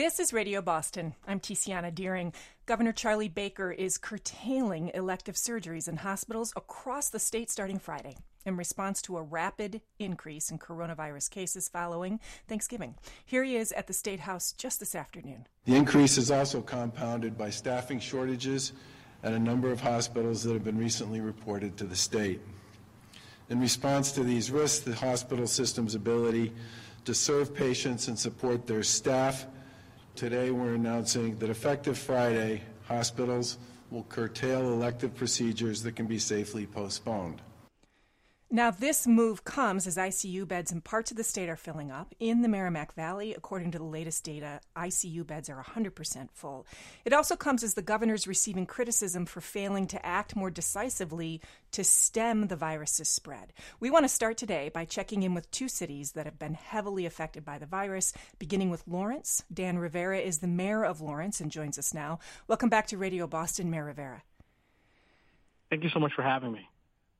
This is Radio Boston. I'm Tiziana Deering. Governor Charlie Baker is curtailing elective surgeries in hospitals across the state starting Friday in response to a rapid increase in coronavirus cases following Thanksgiving. Here he is at the State House just this afternoon. The increase is also compounded by staffing shortages at a number of hospitals that have been recently reported to the state. In response to these risks, the hospital system's ability to serve patients and support their staff, today we're announcing that effective Friday, hospitals will curtail elective procedures that can be safely postponed. Now, this move comes as ICU beds in parts of the state are filling up. In the Merrimack Valley, according to the latest data, ICU beds are 100% full. It also comes as the governor's receiving criticism for failing to act more decisively to stem the virus's spread. We want to start today by checking in with two cities that have been heavily affected by the virus, beginning with Lawrence. Dan Rivera is the mayor of Lawrence and joins us now. Welcome back to Radio Boston, Mayor Rivera. Thank you so much for having me.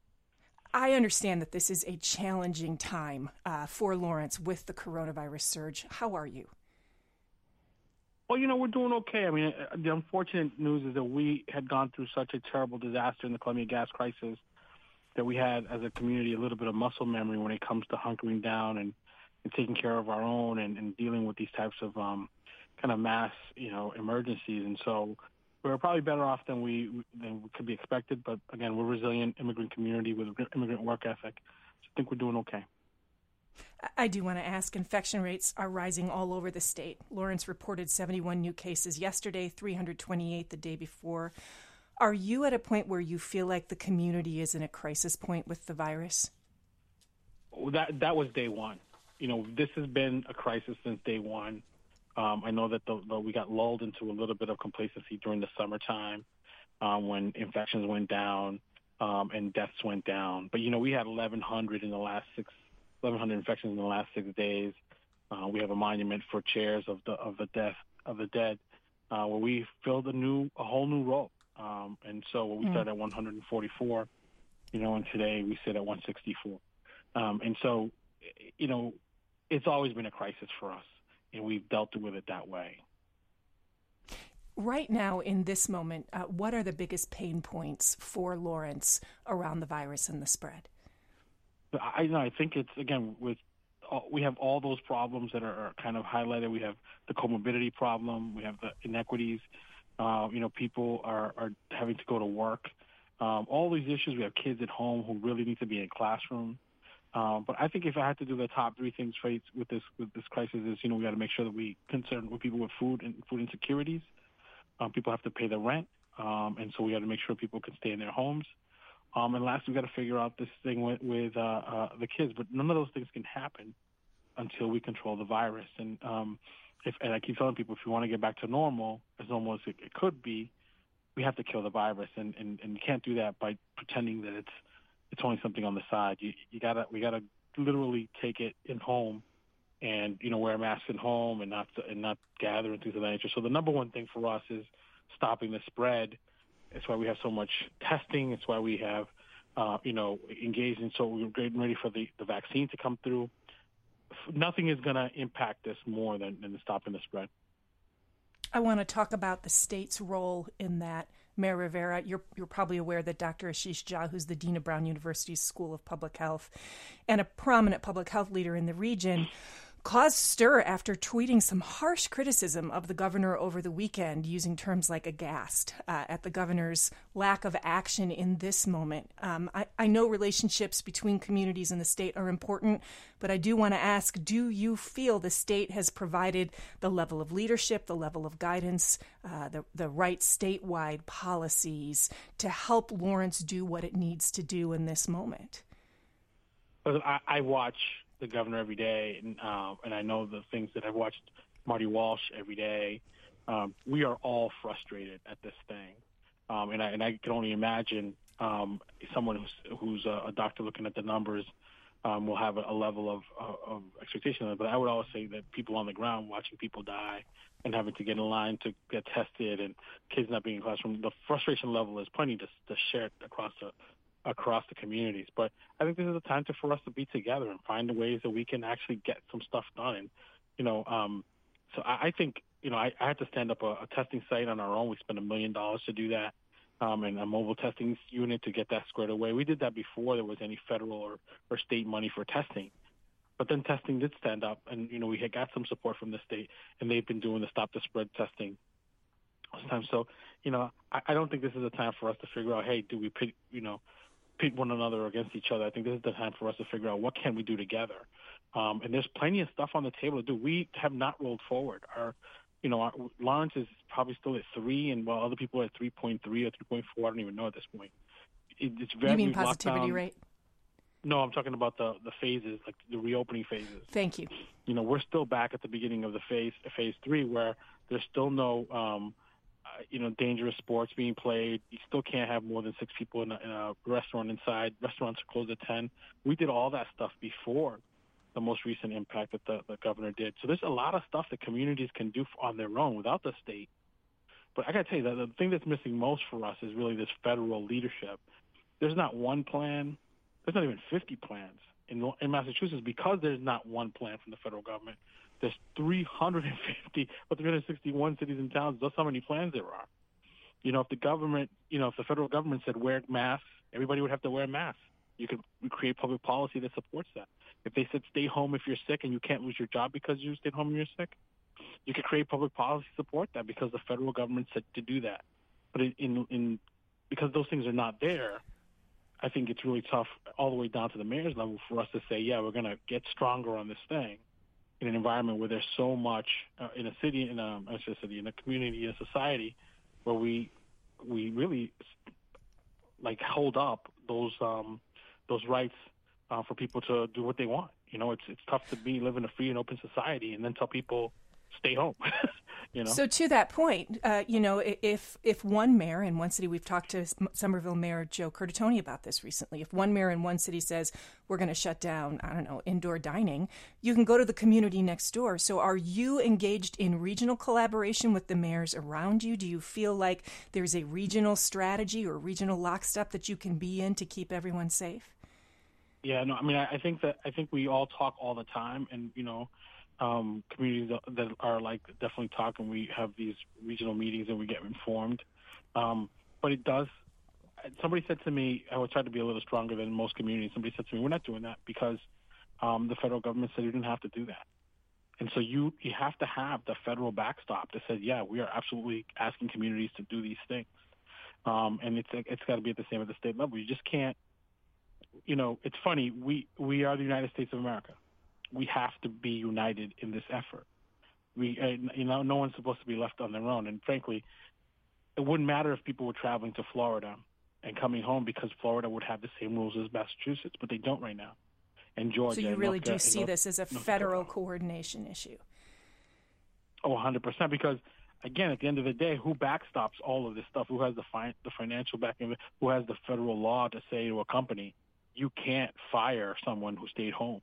I understand that this is a challenging time for Lawrence with the coronavirus surge. How are you? Well, we're doing okay. I mean, the unfortunate news is that we had gone through such a terrible disaster in the Columbia gas crisis that we had, as a community, a little bit of muscle memory when it comes to hunkering down and taking care of our own and dealing with these types of kind of mass, emergencies. And so we're probably better off than we could be expected. But again, we're a resilient immigrant community with immigrant work ethic. So I think we're doing okay. I do want to ask, infection rates are rising all over the state. Lawrence reported 71 new cases yesterday, 328 the day before. Are you at a point where you feel like the community is in a crisis point with the virus? That was day one. This has been a crisis since day one. I know that we got lulled into a little bit of complacency during the summertime when infections went down and deaths went down. But, we had 1,100 infections in the last 6 days. We have a monument for chairs of the dead where we filled a whole new role. And so we started at 144, and today we sit at 164. And so, it's always been a crisis for us, and we've dealt with it that way. Right now, in this moment, what are the biggest pain points for Lawrence around the virus and the spread? I think it's, again, we have all those problems that are kind of highlighted. We have the comorbidity problem. We have the inequities. People are having to go to work. All these issues. We have kids at home who really need to be in classroom. But I think if I had to do the top three things with this crisis is, we got to make sure that we concern with people with food insecurities. People have to pay the rent, and so we got to make sure people can stay in their homes. And last, we got to figure out this thing with the kids. But none of those things can happen until we control the virus. And I keep telling people, if you want to get back to normal, as normal as it could be, we have to kill the virus, and you can't do that by pretending that it's only something on the side. We gotta literally take it in home, and wear a mask at home and not gather and things of that nature. So the number one thing for us is stopping the spread. It's why we have so much testing. It's why we have engaged in. So we're getting ready for the vaccine to come through. Nothing is going to impact this more than stopping the spread. I want to talk about the state's role in that. Mayor Rivera, you're probably aware that Dr. Ashish Jha, who's the dean of Brown University's School of Public Health and a prominent public health leader in the region, caused stir after tweeting some harsh criticism of the governor over the weekend, using terms like aghast at the governor's lack of action in this moment. I know relationships between communities in the state are important, but I do want to ask, do you feel the state has provided the level of leadership, the level of guidance, the right statewide policies to help Lawrence do what it needs to do in this moment? I watch the governor every day, and I know the things that I've watched Marty Walsh every day. We are all frustrated at this thing, and I can only imagine someone who's a doctor looking at the numbers will have a level of expectation. But I would always say that people on the ground watching people die and having to get in line to get tested and kids not being in classroom, the frustration level is plenty to share it across the communities. But I think this is a time for us to be together and find ways that we can actually get some stuff done. And, so I think I had to stand up a testing site on our own. We spent $1 million to do that, and a mobile testing unit to get that squared away. We did that before there was any federal or state money for testing. But then testing did stand up, and, we had got some support from the state, and they've been doing the Stop the Spread testing this time. So, I don't think this is a time for us to figure out, hey, do we pit one another against each other? I think this is the time for us to figure out what can we do together. And there's plenty of stuff on the table to do. We have not rolled forward. Our Lawrence is probably still at 3, and while other people are at 3.3 or 3.4, I don't even know at this point. It's very. You mean positivity rate? No, I'm talking about the phases, like the reopening phases. Thank you. We're still back at the beginning of the phase 3, where there's still no, dangerous sports being played. You still can't have more than 6 people in a restaurant inside. Restaurants are closed at 10. We did all that stuff before the most recent impact that the governor did. So there's a lot of stuff that communities can do on their own without the state. But I got to tell you, that the thing that's missing most for us is really this federal leadership. There's not one plan. There's not even 50 plans in Massachusetts, because there's not one plan from the federal government. There's 350 or 361 cities and towns. That's how many plans there are. If the government, if the federal government said wear masks, everybody would have to wear masks. You could create public policy that supports that. If they said stay home if you're sick and you can't lose your job because you stayed home and you're sick, you could create public policy to support that, because the federal government said to do that. But because those things are not there, I think it's really tough all the way down to the mayor's level for us to say, yeah, we're going to get stronger on this thing in an environment where there's so much in a city, in a community, in a society, where we really hold up those rights for people to do what they want. It's tough to live in a free and open society and then tell people stay home. So to that point, if one mayor in one city, we've talked to Somerville Mayor Joe Curtatone about this recently, if one mayor in one city says we're going to shut down, indoor dining, you can go to the community next door. So are you engaged in regional collaboration with the mayors around you? Do you feel like there's a regional strategy or regional lockstep that you can be in to keep everyone safe? Yeah, no, I think we all talk all the time, and communities that are definitely talk, and we have these regional meetings and we get informed. But it does. Somebody said to me, I would try to be a little stronger than most communities. Somebody said to me, we're not doing that because the federal government said you didn't have to do that. And so you have to have the federal backstop that says, yeah, we are absolutely asking communities to do these things. And it's got to be at the same at the state level. You just can't. It's funny. We are the United States of America. We have to be united in this effort. No one's supposed to be left on their own. And frankly, it wouldn't matter if people were traveling to Florida and coming home, because Florida would have the same rules as Massachusetts, but they don't right now. And Georgia. So you really do see this as a federal coordination issue? Oh, 100%. Because again, at the end of the day, who backstops all of this stuff? Who has the financial backing? Who has the federal law to say to a company, you can't fire someone who stayed home?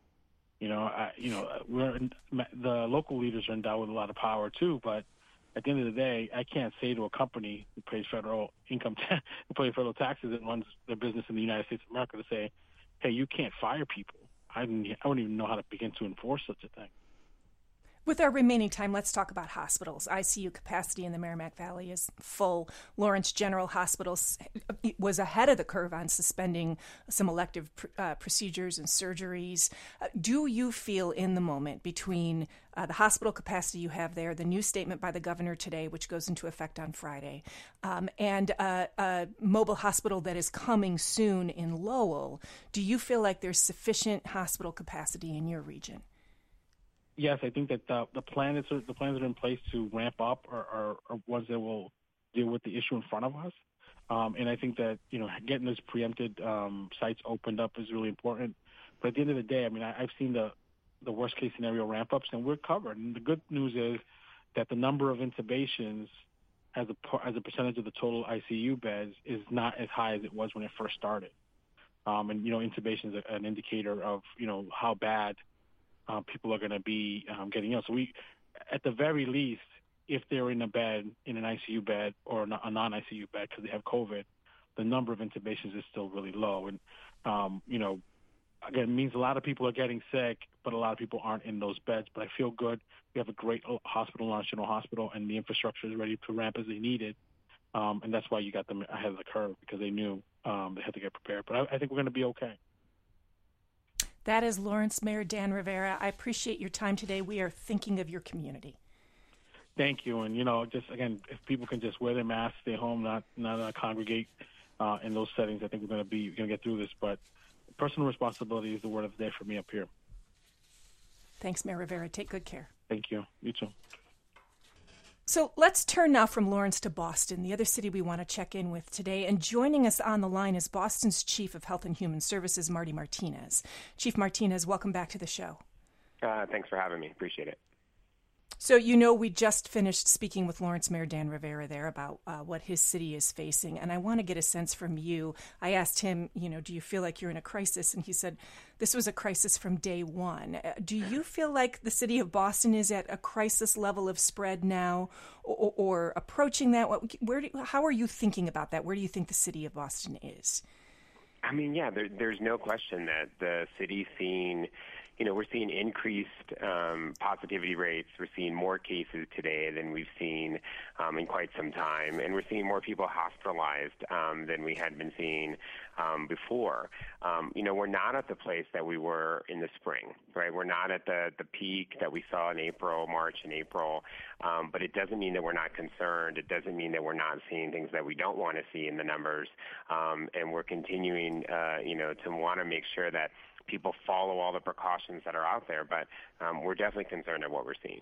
The local leaders are endowed with a lot of power too, but at the end of the day, I can't say to a company who pays federal income, who pays federal taxes and runs their business in the United States of America, to say, hey, you can't fire people. I wouldn't even know how to begin to enforce such a thing. With our remaining time, let's talk about hospitals. ICU capacity in the Merrimack Valley is full. Lawrence General Hospital was ahead of the curve on suspending some elective procedures and surgeries. Do you feel in the moment between the hospital capacity you have there, the new statement by the governor today, which goes into effect on Friday, and a mobile hospital that is coming soon in Lowell, do you feel like there's sufficient hospital capacity in your region? Yes, I think that the plans that are in place to ramp up are ones that will deal with the issue in front of us. And I think that, getting those preempted sites opened up is really important. But at the end of the day, I've seen the worst case scenario ramp ups, and we're covered. And the good news is that the number of intubations as a percentage of the total ICU beds is not as high as it was when it first started. And intubation is an indicator of how bad people are going to be getting ill. So we, at the very least, if they're in an ICU bed or a non-ICU bed because they have COVID, the number of intubations is still really low. And, again, it means a lot of people are getting sick, but a lot of people aren't in those beds. But I feel good. We have a great hospital, Lawrence General Hospital, and the infrastructure is ready to ramp as they need it. And that's why you got them ahead of the curve, because they knew they had to get prepared. But I think we're going to be okay. That is Lawrence Mayor Dan Rivera. I appreciate your time today. We are thinking of your community. Thank you. And, just, again, if people can just wear their masks, stay home, not congregate in those settings, I think we're going to get through this. But personal responsibility is the word of the day for me up here. Thanks, Mayor Rivera. Take good care. Thank you. You too. So let's turn now from Lawrence to Boston, the other city we want to check in with today. And joining us on the line is Boston's Chief of Health and Human Services, Marty Martinez. Chief Martinez, welcome back to the show. Thanks for having me. Appreciate it. So, we just finished speaking with Lawrence Mayor Dan Rivera there about what his city is facing. And I want to get a sense from you. I asked him, do you feel like you're in a crisis? And he said, this was a crisis from day one. Do you feel like the city of Boston is at a crisis level of spread now or approaching that? How are you thinking about that? Where do you think the city of Boston is? I mean, yeah, there's no question that the city's seeing, we're seeing increased positivity rates. We're seeing more cases today than we've seen in quite some time. And we're seeing more people hospitalized than we had been seeing before. We're not at the place that we were in the spring, right? We're not at the peak that we saw in March and April. But it doesn't mean that we're not concerned. It doesn't mean that we're not seeing things that we don't want to see in the numbers. And we're continuing, to want to make sure that people follow all the precautions that are out there. But we're definitely concerned at what we're seeing.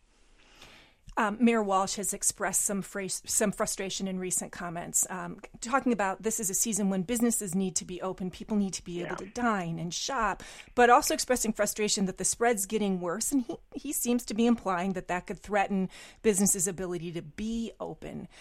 Mayor Walsh has expressed some frustration in recent comments, talking about this is a season when businesses need to be open, people need to be able to dine and shop, but also expressing frustration that the spread's getting worse. And he seems to be implying that could threaten businesses' ability to be open.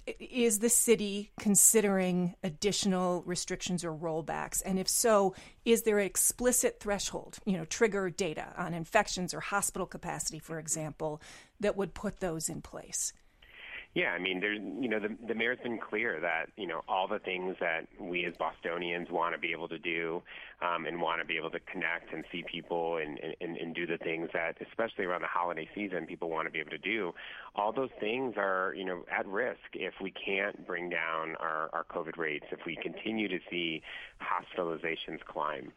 Is the city considering additional restrictions or rollbacks? And if so, is there an explicit threshold, trigger data on infections or hospital capacity, for example, that would put those in place? Yeah, I mean, there's, the mayor's been clear that, all the things that we as Bostonians want to be able to do and want to be able to connect and see people and do the things that, especially around the holiday season, people want to be able to do. All those things are, at risk if we can't bring down our COVID rates, if we continue to see hospitalizations climb.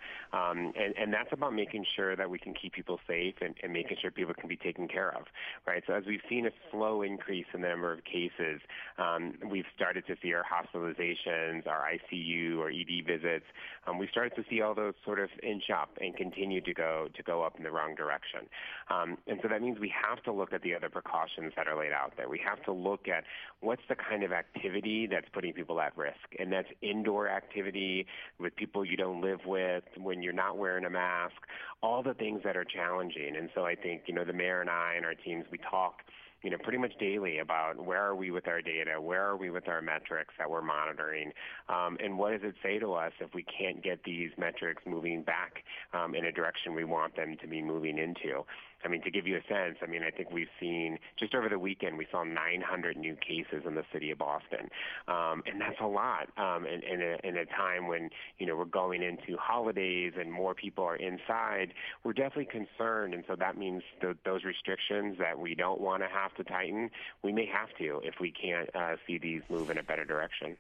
And that's about making sure that we can keep people safe and making sure people can be taken care of, right? So as we've seen a slow increase in the number of cases, we've started to see our hospitalizations, our ICU or ED visits. We've started to see all those sort of inch up and continue to go up in the wrong direction. And so that means we have to look at the other precautions that are laid out there. We have to look at what's the kind of activity that's putting people at risk, and that's indoor activity with people you don't live with, when you're not wearing a mask, all the things that are challenging. And so I think, the mayor and I and our teams, we talk pretty much daily about where are we with our data, where are we with our metrics that we're monitoring, and what does it say to us if we can't get these metrics moving back in a direction we want them to be moving into. I mean, to give you a sense, I think we've seen, just over the weekend, we saw 900 new cases in the city of Boston. And that's a lot in a time when, we're going into holidays and more people are inside. We're definitely concerned, and so that means those restrictions that we don't want to have to tighten, we may have to if we can't see these move in a better direction.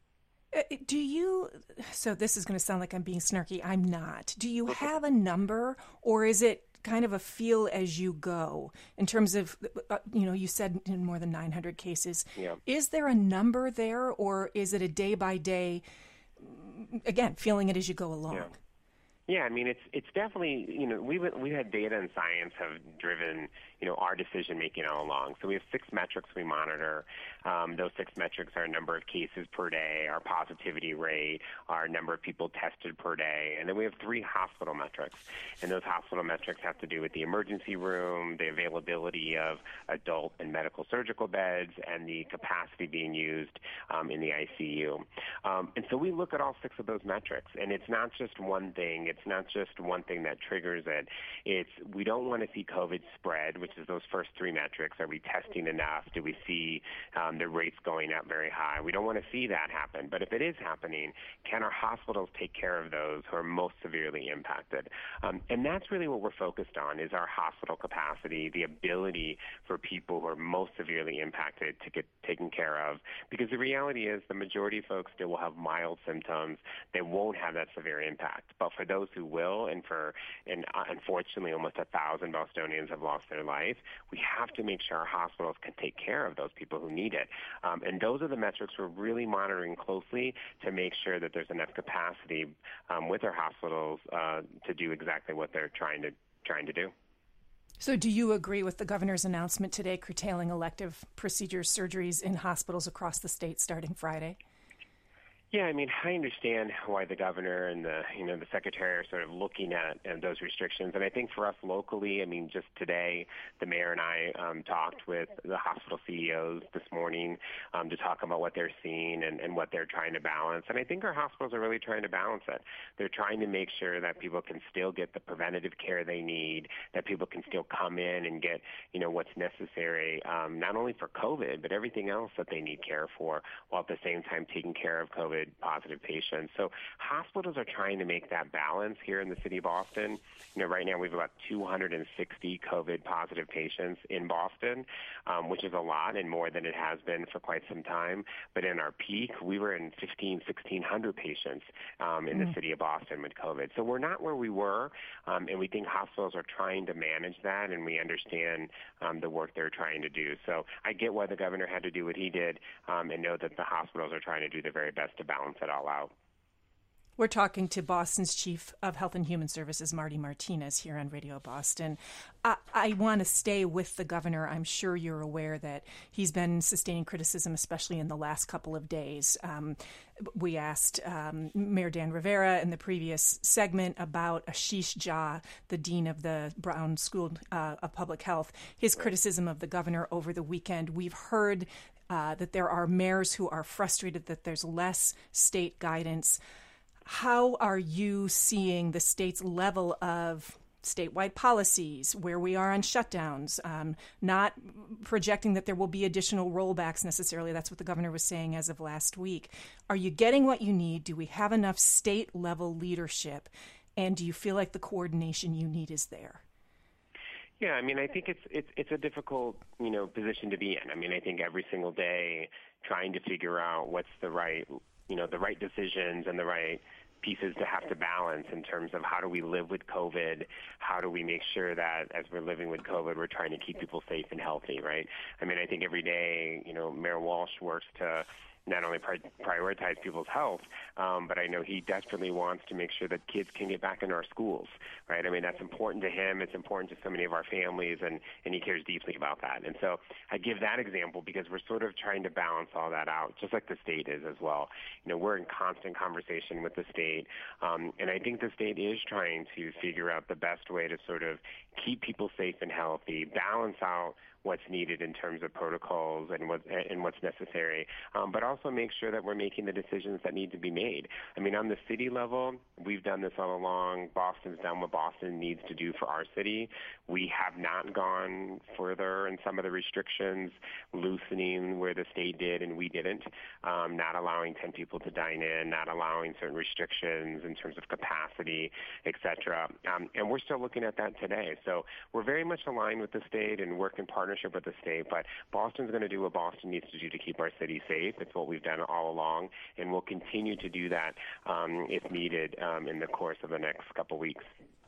So this is going to sound like I'm being snarky. I'm not. Do you have a number, or is it kind of a feel as you go in terms of, you said in more than 900 cases. Yeah. Is there a number there, or is it a day by day, again, feeling it as you go along? Yeah. Yeah, it's definitely, we had data and science have driven, our decision making all along. So we have 6 metrics we monitor. Those 6 metrics are number of cases per day, our positivity rate, our number of people tested per day, and then we have 3 hospital metrics. And those hospital metrics have to do with the emergency room, the availability of adult and medical surgical beds, and the capacity being used in the ICU. And so we look at all 6 of those metrics, and it's not just one thing. It's not just one thing that triggers it. We don't want to see COVID spread, which which is those first three metrics. Are we testing enough? Do we see the rates going up very high? We don't want to see that happen. But if it is happening, can our hospitals take care of those who are most severely impacted? And that's really what we're focused on, is our hospital capacity, the ability for people who are most severely impacted to get taken care of. Because the reality is the majority of folks still will have mild symptoms. They won't have that severe impact. But for those who will, and unfortunately almost 1,000 Bostonians have lost their life, we have to make sure our hospitals can take care of those people who need it. And those are the metrics we're really monitoring closely to make sure that there's enough capacity with our hospitals to do exactly what they're trying to do. So do you agree with the governor's announcement today curtailing elective procedures, surgeries in hospitals across the state starting Friday? Yeah, I mean, I understand why the governor and the secretary are sort of looking at those restrictions. And I think for us locally, I mean, just today, the mayor and I talked with the hospital CEOs this morning to talk about what they're seeing and what they're trying to balance. And I think our hospitals are really trying to balance it. They're trying to make sure that people can still get the preventative care they need, that people can still come in and get, what's necessary, not only for COVID, but everything else that they need care for, while at the same time taking care of COVID positive patients. So hospitals are trying to make that balance here in the city of Boston. Right now we have about 260 COVID positive patients in Boston, which is a lot and more than it has been for quite some time. But in our peak, we were in 1,600 patients in the city of Boston with COVID. So we're not where we were, and we think hospitals are trying to manage that, and we understand the work they're trying to do. So I get why the governor had to do what he did, and know that the hospitals are trying to do their very best to balance it all out. We're talking to Boston's Chief of Health and Human Services, Marty Martinez, here on Radio Boston. I want to stay with the governor. I'm sure you're aware that he's been sustaining criticism, especially in the last couple of days. We asked Mayor Dan Rivera in the previous segment about Ashish Jha, the dean of the Brown School of Public Health, his criticism of the governor over the weekend. We've heard that there are mayors who are frustrated that there's less state guidance. How are you seeing the state's level of statewide policies, where we are on shutdowns, not projecting that there will be additional rollbacks necessarily? That's what the governor was saying as of last week. Are you getting what you need? Do we have enough state-level leadership? And do you feel like the coordination you need is there? Yeah, I mean, I think it's a difficult, position to be in. I mean, I think every single day trying to figure out what's the right decisions and the right pieces to have to balance in terms of how do we live with COVID, how do we make sure that as we're living with COVID, we're trying to keep people safe and healthy, right? I mean, I think every day, Mayor Walsh works to not only prioritize people's health, but I know he desperately wants to make sure that kids can get back into our schools, right? I mean, that's important to him. It's important to so many of our families, and he cares deeply about that. And so I give that example because we're sort of trying to balance all that out, just like the state is as well. We're in constant conversation with the state, and I think the state is trying to figure out the best way to sort of keep people safe and healthy, balance out what's needed in terms of protocols and what's necessary, but also make sure that we're making the decisions that need to be made. I mean, on the city level, we've done this all along. Boston's done what Boston needs to do for our city. We have not gone further in some of the restrictions, loosening where the state did and we didn't, not allowing 10 people to dine in, not allowing certain restrictions in terms of capacity, et cetera. And we're still looking at that today. So we're very much aligned with the state and work in partnership with the state, but Boston's going to do what Boston needs to do to keep our city safe. It's what we've done all along, and we'll continue to do that if needed in the course of the next couple weeks.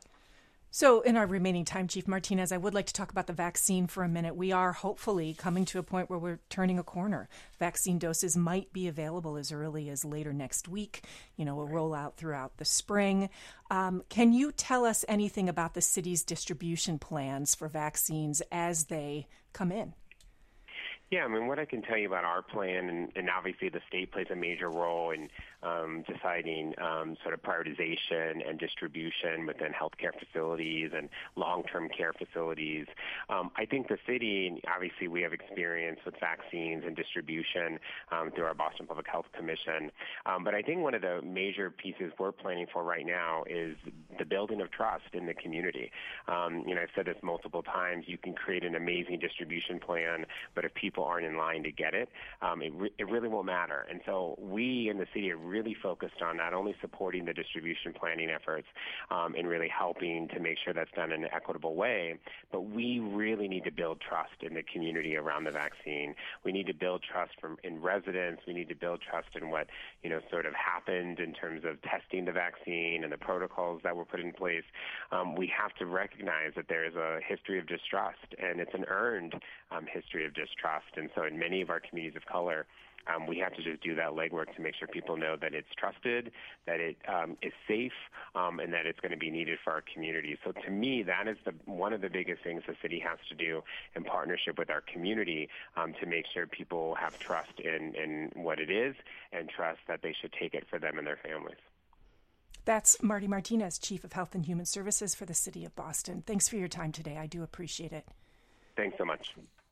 So in our remaining time, Chief Martinez, I would like to talk about the vaccine for a minute. We are hopefully coming to a point where we're turning a corner. Vaccine doses might be available as early as later next week. We'll roll out throughout the spring. Can you tell us anything about the city's distribution plans for vaccines as they come in? Yeah, I mean, what I can tell you about our plan, and obviously the state plays a major role in deciding sort of prioritization and distribution within healthcare facilities and long-term care facilities. I think the city, obviously we have experience with vaccines and distribution through our Boston Public Health Commission. But I think one of the major pieces we're planning for right now is the building of trust in the community. I've said this multiple times, you can create an amazing distribution plan, but if people aren't in line to get it, it really won't matter. And so we in the city are really focused on not only supporting the distribution planning efforts and really helping to make sure that's done in an equitable way, but we really need to build trust in the community around the vaccine. We need to build trust in residents. We need to build trust in what, sort of happened in terms of testing the vaccine and the protocols that were put in place. We have to recognize that there is a history of distrust, and it's an earned history of distrust. And so in many of our communities of color, we have to just do that legwork to make sure people know that it's trusted, that it is safe, and that it's going to be needed for our community. So to me, that is one of the biggest things the city has to do in partnership with our community to make sure people have trust in what it is and trust that they should take it for them and their families. That's Marty Martinez, Chief of Health and Human Services for the City of Boston. Thanks for your time today. I do appreciate it. Thanks so much.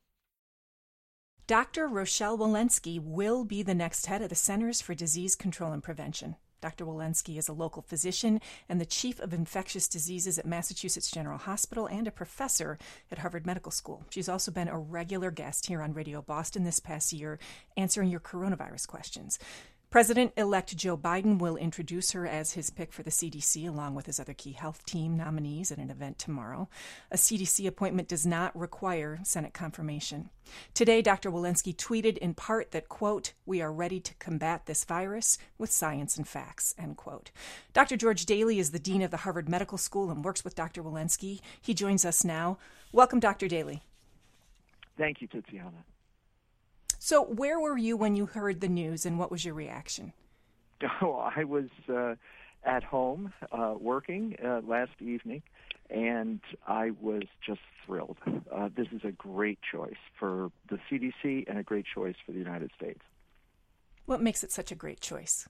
Dr. Rochelle Walensky will be the next head of the Centers for Disease Control and Prevention. Dr. Walensky is a local physician and the chief of infectious diseases at Massachusetts General Hospital and a professor at Harvard Medical School. She's also been a regular guest here on Radio Boston this past year, answering your coronavirus questions. President-elect Joe Biden will introduce her as his pick for the CDC, along with his other key health team nominees at an event tomorrow. A CDC appointment does not require Senate confirmation. Today, Dr. Walensky tweeted in part that, quote, "We are ready to combat this virus with science and facts," end quote. Dr. George Daly is the dean of the Harvard Medical School and works with Dr. Walensky. He joins us now. Welcome, Dr. Daly. Thank you, Tiziana. So where were you when you heard the news, and what was your reaction? Oh, I was at home working last evening, and I was just thrilled. This is a great choice for the CDC and a great choice for the United States. What makes it such a great choice?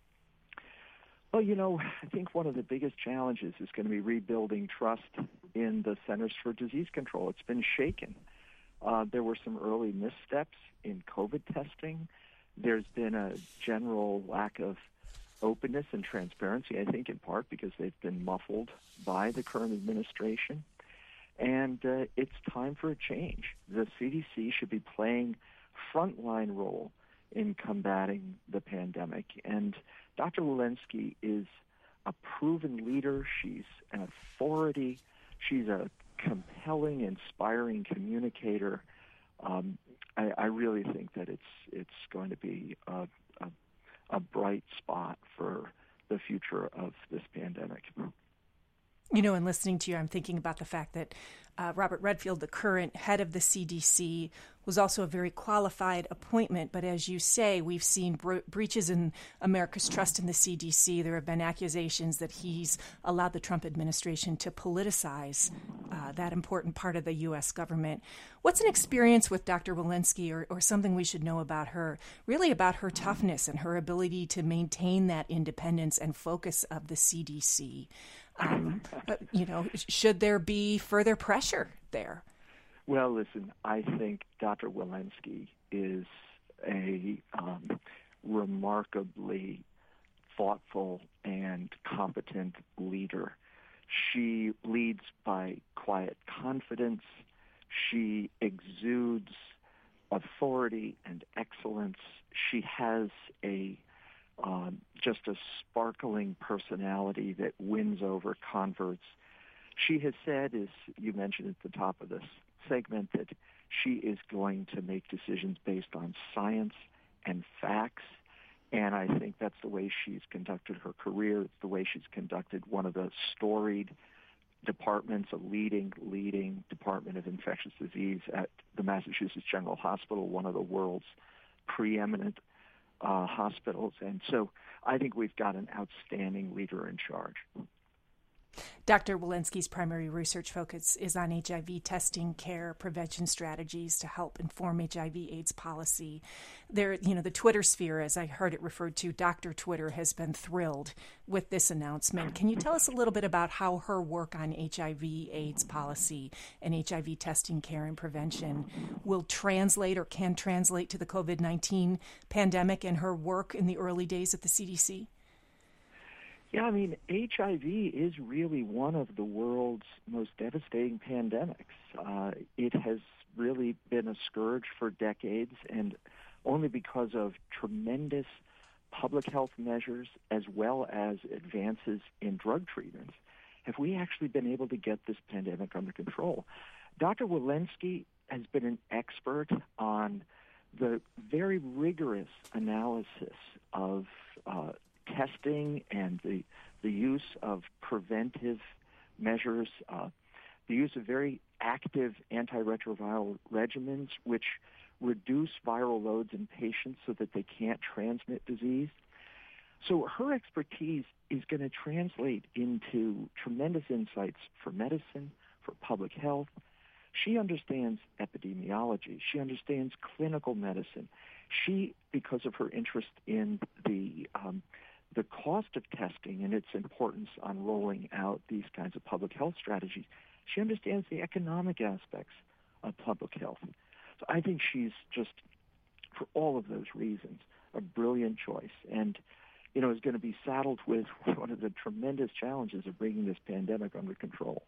Well, I think one of the biggest challenges is going to be rebuilding trust in the Centers for Disease Control. It's been shaken. There were some early missteps in COVID testing. There's been a general lack of openness and transparency, I think in part because they've been muffled by the current administration. And it's time for a change. The CDC should be playing frontline role in combating the pandemic. And Dr. Walensky is a proven leader. She's an authority. She's a compelling, inspiring communicator. I really think that it's going to be a bright spot for the future of this pandemic. In listening to you, I'm thinking about the fact that Robert Redfield, the current head of the CDC, was also a very qualified appointment. But as you say, we've seen breaches in America's trust in the CDC. There have been accusations that he's allowed the Trump administration to politicize that important part of the U.S. government. What's an experience with Dr. Walensky or something we should know about her, really about her toughness and her ability to maintain that independence and focus of the CDC? Should there be further pressure there? Well, listen, I think Dr. Walensky is a remarkably thoughtful and competent leader. She leads by quiet confidence. She exudes authority and excellence. She has just a sparkling personality that wins over converts. She has said, as you mentioned at the top of this segment, that she is going to make decisions based on science and facts. And I think that's the way she's conducted her career. It's the way she's conducted one of the storied departments, a leading department of infectious disease at the Massachusetts General Hospital, one of the world's preeminent hospitals. And so I think we've got an outstanding leader in charge. Dr. Walensky's primary research focus is on HIV testing, care, prevention strategies to help inform HIV/AIDS policy. The Twitter sphere, as I heard it referred to, Dr. Twitter has been thrilled with this announcement. Can you tell us a little bit about how her work on HIV/AIDS policy and HIV testing, care, and prevention will translate or can translate to the COVID-19 pandemic and her work in the early days at the CDC? Yeah, I mean, HIV is really one of the world's most devastating pandemics. It has really been a scourge for decades, and only because of tremendous public health measures as well as advances in drug treatments have we actually been able to get this pandemic under control. Dr. Walensky has been an expert on the very rigorous analysis of testing and the use of preventive measures, the use of very active antiretroviral regimens which reduce viral loads in patients so that they can't transmit disease. So her expertise is going to translate into tremendous insights for medicine, for public health. She understands epidemiology. She understands clinical medicine. She, because of her interest in the cost of testing and its importance on rolling out these kinds of public health strategies, she understands the economic aspects of public health. So I think she's just, for all of those reasons, a brilliant choice, and is going to be saddled with one of the tremendous challenges of bringing this pandemic under control.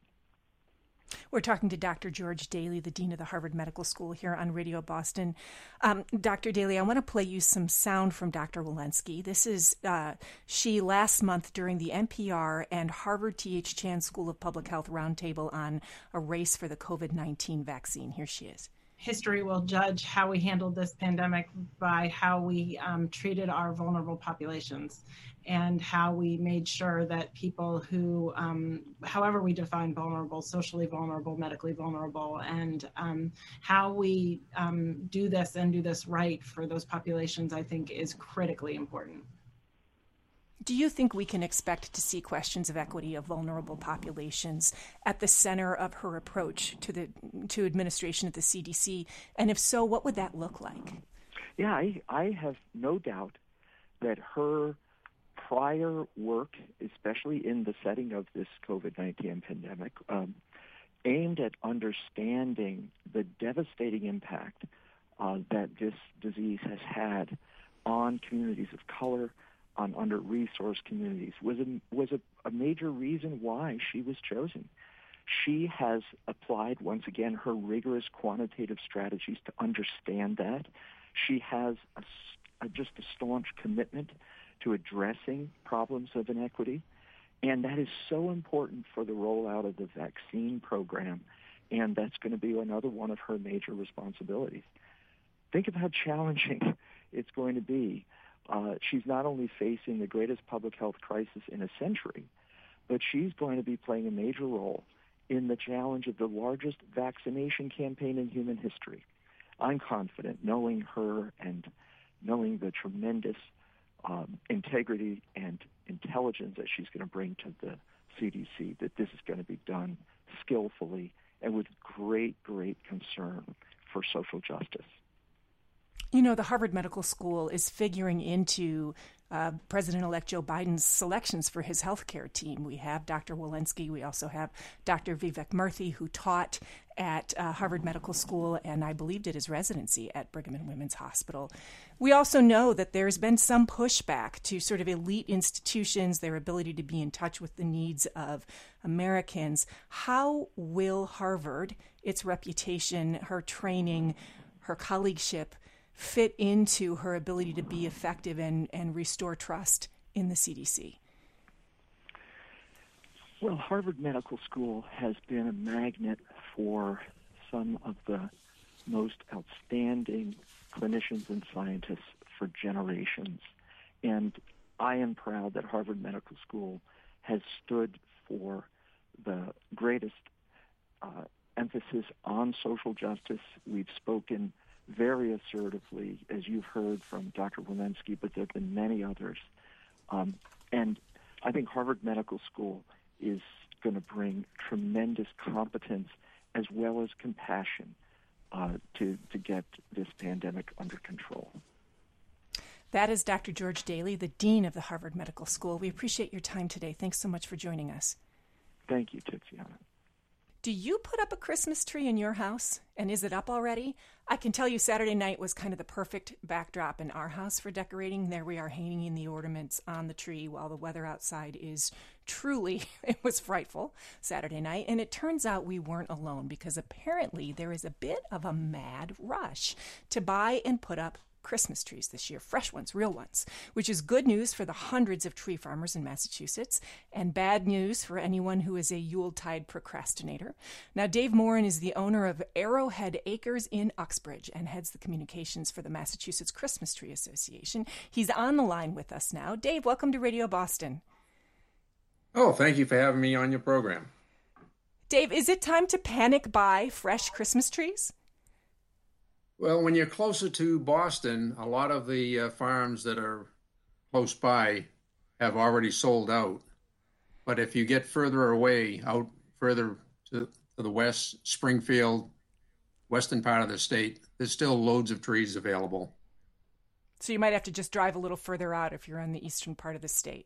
We're talking to Dr. George Daly, the Dean of the Harvard Medical School, here on Radio Boston. Dr. Daly, I want to play you some sound from Dr. Walensky. This is she last month during the NPR and Harvard T.H. Chan School of Public Health Roundtable on a race for the COVID-19 vaccine. Here she is. History will judge how we handled this pandemic by how we treated our vulnerable populations and how we made sure that people who, however we define vulnerable, socially vulnerable, medically vulnerable, and how we do this and do this right for those populations, I think is critically important. Do you think we can expect to see questions of equity of vulnerable populations at the center of her approach to administration at the CDC? And if so, what would that look like? Yeah, I have no doubt that her prior work, especially in the setting of this COVID-19 pandemic, aimed at understanding the devastating impact that this disease has had on communities of color, on under-resourced communities, was a major reason why she was chosen. She has applied, once again, her rigorous quantitative strategies to understand that. She has just a staunch commitment to addressing problems of inequity, and that is so important for the rollout of the vaccine program, and that's going to be another one of her major responsibilities. Think of how challenging it's going to be. She's not only facing the greatest public health crisis in a century, but she's going to be playing a major role in the challenge of the largest vaccination campaign in human history. I'm confident, knowing her and knowing the tremendous integrity and intelligence that she's going to bring to the CDC, that this is going to be done skillfully and with great, great concern for social justice. The Harvard Medical School is figuring into President-elect Joe Biden's selections for his healthcare team. We have Dr. Walensky. We also have Dr. Vivek Murthy, who taught at Harvard Medical School and I believe did his residency at Brigham and Women's Hospital. We also know that there's been some pushback to sort of elite institutions, their ability to be in touch with the needs of Americans. How will Harvard, its reputation, her training, her colleagueship, fit into her ability to be effective and restore trust in the CDC? Well, Harvard Medical School has been a magnet for some of the most outstanding clinicians and scientists for generations. And I am proud that Harvard Medical School has stood for the greatest emphasis on social justice. We've spoken very assertively, as you've heard from Dr. Walensky, but there have been many others. And I think Harvard Medical School is going to bring tremendous competence as well as compassion to get this pandemic under control. That is Dr. George Daly, the Dean of the Harvard Medical School. We appreciate your time today. Thanks so much for joining us. Thank you, Tiziana. Do you put up a Christmas tree in your house? And is it up already? I can tell you Saturday night was kind of the perfect backdrop in our house for decorating. There we are hanging the ornaments on the tree while the weather outside is truly, it was frightful Saturday night. And it turns out we weren't alone because apparently there is a bit of a mad rush to buy and put up Christmas trees this year, fresh ones, real ones, which is good news for the hundreds of tree farmers in Massachusetts and bad news for anyone who is a Yuletide procrastinator. Now, Dave Morin is the owner of Arrowhead Acres in Uxbridge and heads the communications for the Massachusetts Christmas Tree Association. He's on the line with us now. Dave, welcome to Radio Boston. Oh, thank you for having me on your program. Dave, is it time to panic buy fresh Christmas trees? Well, when you're closer to Boston, a lot of the farms that are close by have already sold out. But if you get further away, out further to the west, Springfield, western part of the state, there's still loads of trees available. So you might have to just drive a little further out if you're in the eastern part of the state.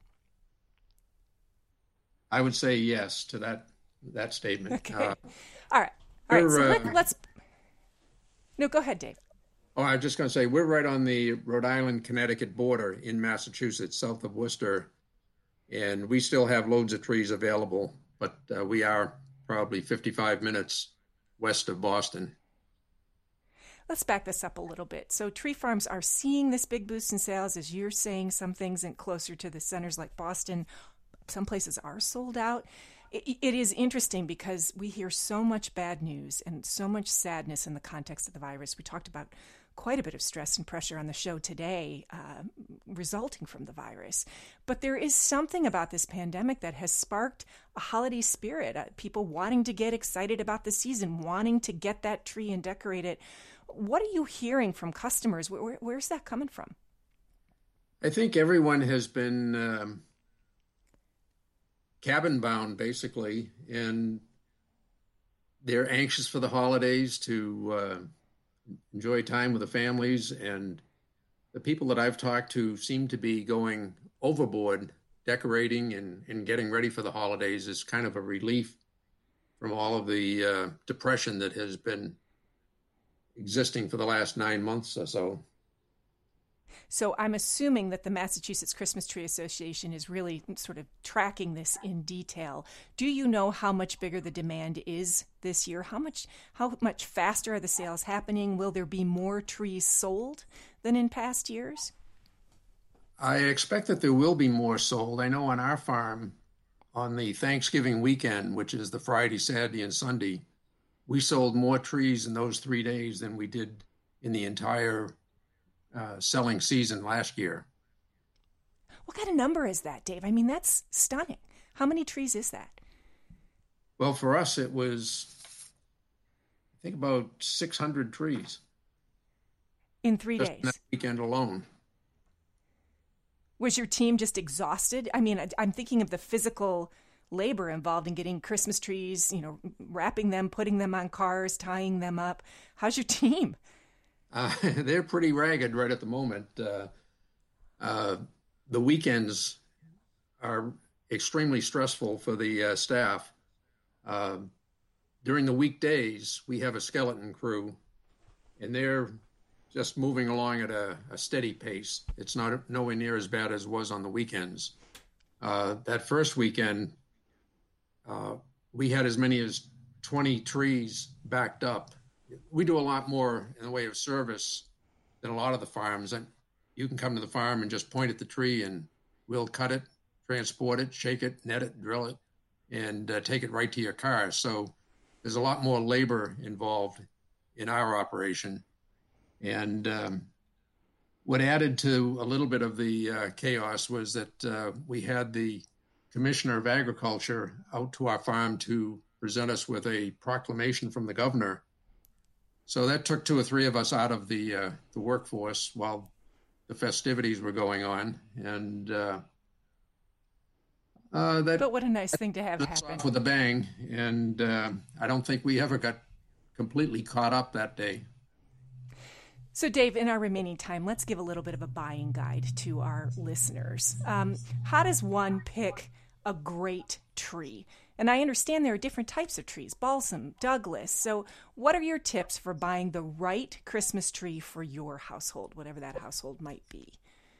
I would say yes to that statement. Okay. All right. So let's... No, go ahead, Dave. Oh, I was just going to say, we're right on the Rhode Island-Connecticut border in Massachusetts, south of Worcester, and we still have loads of trees available, but we are probably 55 minutes west of Boston. Let's back this up a little bit. So tree farms are seeing this big boost in sales, as you're saying, some things in closer to the centers like Boston. Some places are sold out. It is interesting because we hear so much bad news and so much sadness in the context of the virus. We talked about quite a bit of stress and pressure on the show today resulting from the virus. But there is something about this pandemic that has sparked a holiday spirit, people wanting to get excited about the season, wanting to get that tree and decorate it. What are you hearing from customers? Where's that coming from? I think everyone has been... cabin bound, basically, and they're anxious for the holidays to enjoy time with the families. And the people that I've talked to seem to be going overboard, decorating and getting ready for the holidays is kind of a relief from all of the depression that has been existing for the last 9 months or so. So I'm assuming that the Massachusetts Christmas Tree Association is really sort of tracking this in detail. Do you know how much bigger the demand is this year? How much faster are the sales happening? Will there be more trees sold than in past years? I expect that there will be more sold. I know on our farm, on the Thanksgiving weekend, which is the Friday, Saturday, and Sunday, we sold more trees in those 3 days than we did in the entire selling season last year. What kind of number is that, Dave? I mean, that's stunning. How many trees is that? Well, for us, it was, I think, about 600 trees. In 3 just days? That weekend alone. Was your team just exhausted? I mean, I'm thinking of the physical labor involved in getting Christmas trees, wrapping them, putting them on cars, tying them up. How's your team? They're pretty ragged right at the moment. The weekends are extremely stressful for the staff. During the weekdays, we have a skeleton crew, and they're just moving along at a steady pace. It's nowhere near as bad as it was on the weekends. That first weekend, we had as many as 20 trees backed up. We do a lot more in the way of service than a lot of the farms. And you can come to the farm and just point at the tree and we'll cut it, transport it, shake it, net it, drill it, and take it right to your car. So there's a lot more labor involved in our operation. And what added to a little bit of the chaos was that we had the Commissioner of Agriculture out to our farm to present us with a proclamation from the governor. So that took 2 or 3 of us out of the workforce while the festivities were going on. And But what a nice thing to have That's happen. off with a bang, and I don't think we ever got completely caught up that day. So, Dave, in our remaining time, let's give a little bit of a buying guide to our listeners. How does one pick a great tree? And I understand there are different types of trees, balsam, Douglas. So what are your tips for buying the right Christmas tree for your household, whatever that household might be?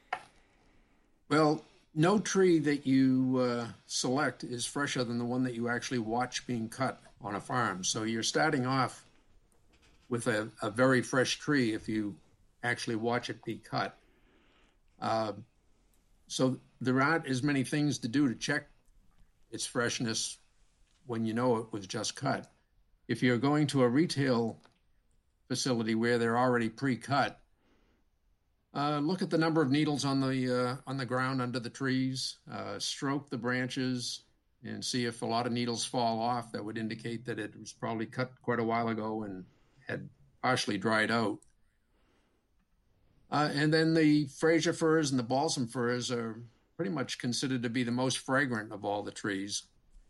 Well, no tree that you select is fresher than the one that you actually watch being cut on a farm. So you're starting off with a very fresh tree if you actually watch it be cut. So there aren't as many things to do to check its freshness when you know it was just cut. If you're going to a retail facility where they're already pre-cut, look at the number of needles on the ground under the trees, stroke the branches, and see if a lot of needles fall off. That would indicate that it was probably cut quite a while ago and had partially dried out. And then the Fraser firs and the balsam firs are pretty much considered to be the most fragrant of all the trees.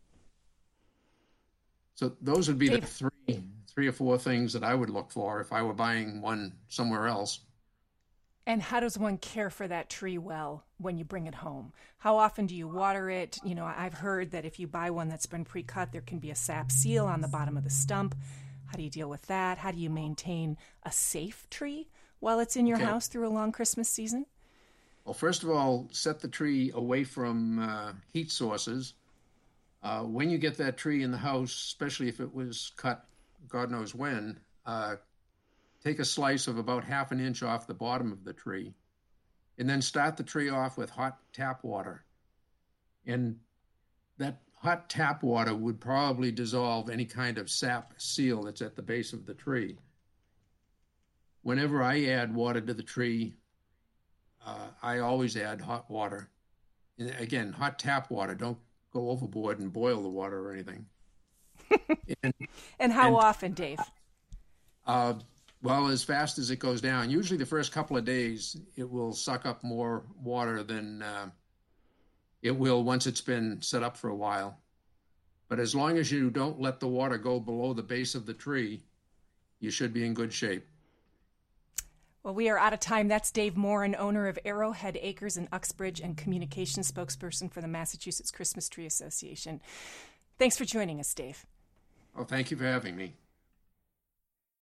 So those would be the three or four things that I would look for if I were buying one somewhere else. And how does one care for that tree well when you bring it home? How often do you water it? You know, I've heard that if you buy one that's been pre-cut, there can be a sap seal on the bottom of the stump. How do you deal with that? How do you maintain a safe tree while it's in your house through a long Christmas season? Well, first of all, set the tree away from heat sources. When you get that tree in the house, especially if it was cut God knows when, take a slice of about 1/2 inch off the bottom of the tree, and then start the tree off with hot tap water. And that hot tap water would probably dissolve any kind of sap seal that's at the base of the tree. Whenever I add water to the tree, I always add hot water. And again, hot tap water. Don't go overboard and boil the water or anything. And how often, Dave? Well, as fast as it goes down. Usually the first couple of days, it will suck up more water than it will once it's been set up for a while. But as long as you don't let the water go below the base of the tree, you should be in good shape. Well, we are out of time. That's Dave Morin, owner of Arrowhead Acres in Uxbridge and communications spokesperson for the Massachusetts Christmas Tree Association. Thanks for joining us, Dave. Oh, thank you for having me.